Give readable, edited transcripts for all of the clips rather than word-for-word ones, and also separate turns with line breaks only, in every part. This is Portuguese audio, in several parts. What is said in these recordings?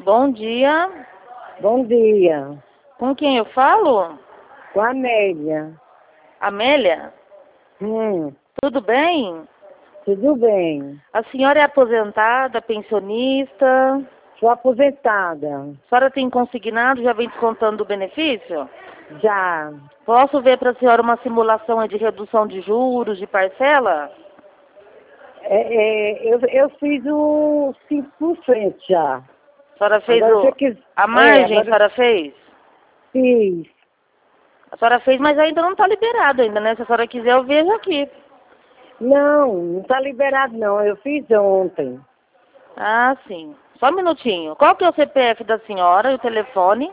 Bom dia.
Bom dia.
Com quem eu falo?
Com a Amélia.
Amélia? Tudo bem?
Tudo bem.
A senhora é aposentada, pensionista?
Sou aposentada.
A senhora tem consignado, já vem descontando o benefício?
Já.
Posso ver para a senhora uma simulação de redução de juros, de parcela?
Eu fiz o 5% já.
A senhora fez
Agora,
a margem, a
agora
senhora fez?
fiz.
A senhora fez, mas ainda não está liberado ainda, né? Se a senhora quiser, eu vejo aqui.
Não está liberado não. Eu fiz ontem.
Ah, sim. Só um minutinho. Qual que é o CPF da senhora e o telefone?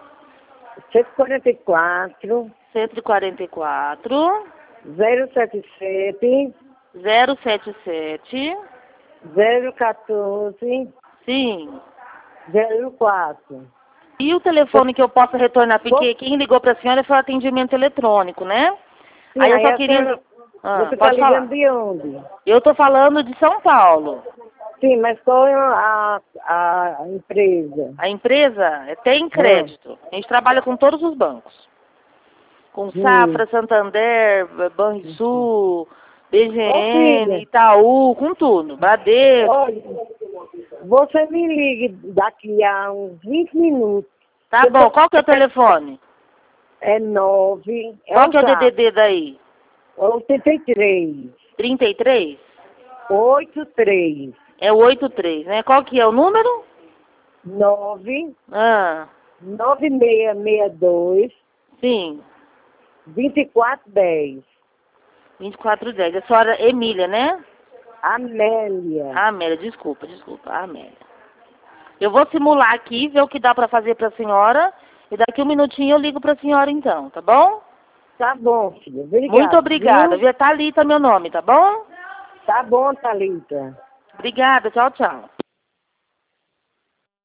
144
144
077
077
014
Sim.
04.
E o telefone que eu posso retornar? Porque quem ligou para a senhora foi o atendimento eletrônico, né?
Sim,
Aí eu só
a
queria...
senhora, você está
pode falar.
ligando de onde?
Eu tô falando de São Paulo.
Sim, mas qual é a empresa?
A empresa tem crédito. A gente trabalha com todos os bancos. Com Safra, Santander, Banrisul, BGN, Itaú, com tudo. Bradesco.
Olha, você me ligue daqui a uns 20 minutos.
Tá bom, qual que é o telefone?
É 9.
Qual que é o DDD daí?
83.
33?
83.
É o 83, né? Qual que é o número?
9.
Ah,
9662
sim.
2410.
2410. A senhora Emília, né?
Amélia.
Amélia, desculpa. Amélia. Eu vou simular aqui, ver o que dá pra fazer pra senhora. E daqui um minutinho eu ligo pra senhora então, tá bom?
Tá bom, filha. Obrigada.
Muito obrigada. Via Thalita meu nome, tá bom?
Tá bom, Thalita.
Obrigada, tchau, tchau.